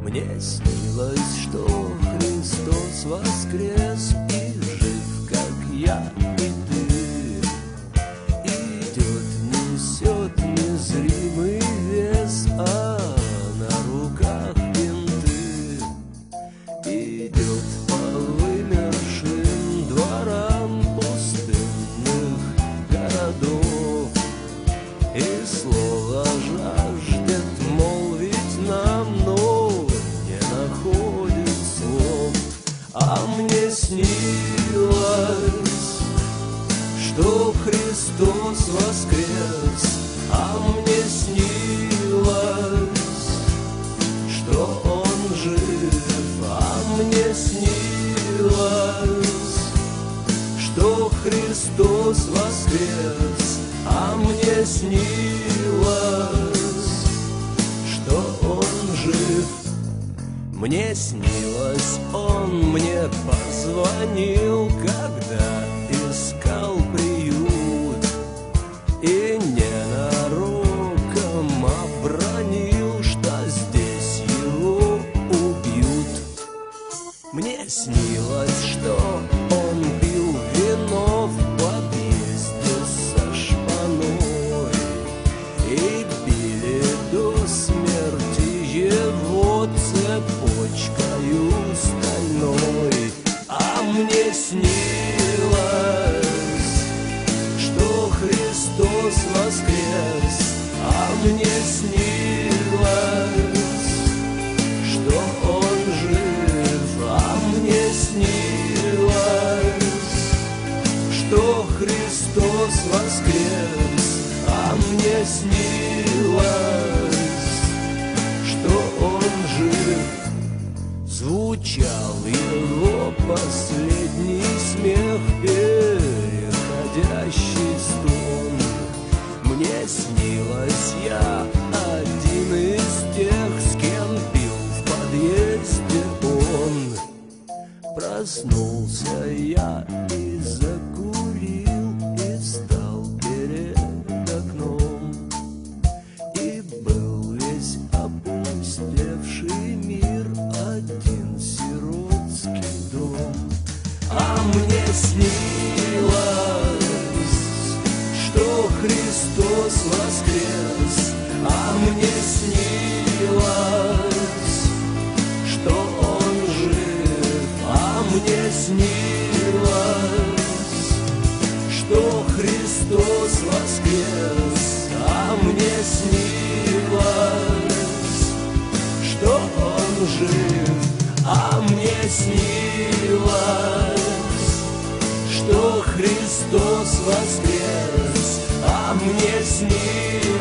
Мне снилось, что Христос воскрес и жив, как я и ты. Идет, несет незримый вес, а на руках бинты. Идет по вымершим дворам пустынных городов и слово жаждет молвить нам, но не находит слов. А мне снилось, что Христос воскрес, а мне снилось, что Он жив, а мне снилось, что Христос воскрес, а мне снилось, что Он жив. Мне снилось, Он мне позвонил, когда искал приют, и ненароком обронил, что здесь его убьют. Мне снилось, что Он пил вино в подъезде со шпаной, и били до смерти его цепочкою стальной. А мне снилось, что Христос воскрес, а мне снилось, что Он жив, а мне снилось, что Христос воскрес, а мне снилось, что Он жив. Звучал его последний смех, переходящий стон. Мне снилось, я один из тех, с кем пил в подъезде он. Проснулся я и закурил, и встал перед окном, и был весь опустевший мир, один сиротский дом. А мне снилось, что Христос воскрес, а мне снилось, что Он жив, а мне снилось, что Христос воскрес, а мне снилось, что Он жив, а мне снилось, что Христос воскрес, а мне снилось,